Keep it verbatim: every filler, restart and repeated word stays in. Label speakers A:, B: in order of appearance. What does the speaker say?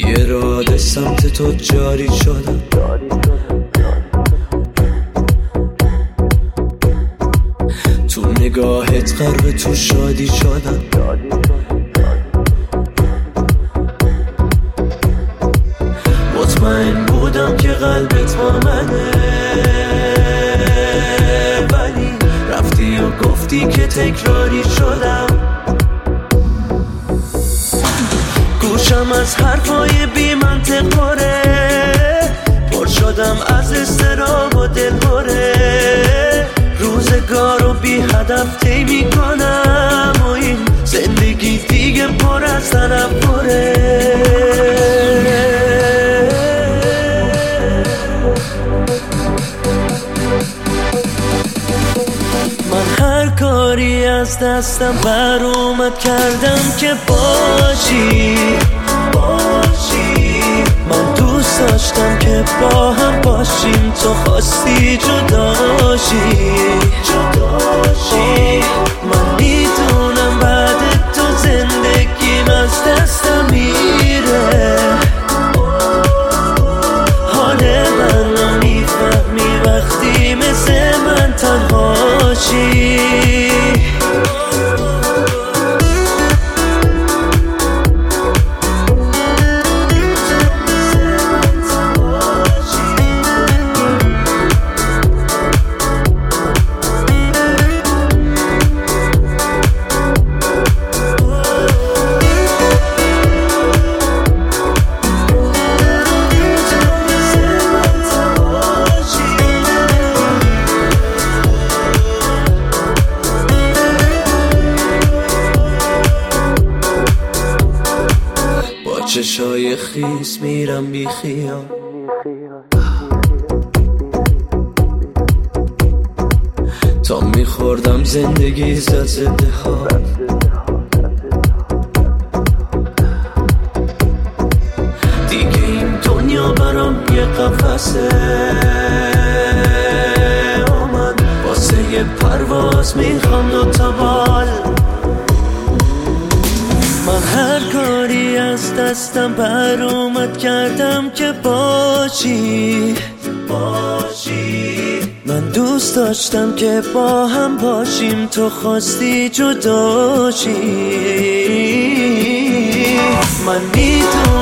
A: بی اراده سمت تو جاری شدم. تو نگاهت غرق تو شادی شدم. مطمئن بودم که قلبت با منه، ولی رفتی و گفتی که تکراری شدم. گوشم از حرفای بی منطق پره، پر شدم از اضطراب و دلهره. روزگارو بی هدف طی میکنم و این زندگی دیگه پر از تنفره. من هر کاری از دستم بر اومد کردم که باشی باشی. من دوست داشتم که با هم باشیم، تو خواستی جداشی جداشی. من میدونم بعد تو زندگیم از دستم میره. حال من رو میفهمی وقتی مثل من تنهاشی. چشای خیس میرم بی خیال، تا میخوردم زندگی زد زده ها. دیگه این دنیا برام یه قفسه، من واسه یه پرواز میخوام دوتا بال. من هر کاری از دستم بر اومد کردم که باشی باشی. من دوست داشتم که با هم باشیم، تو خواستی جداشی. من میدونم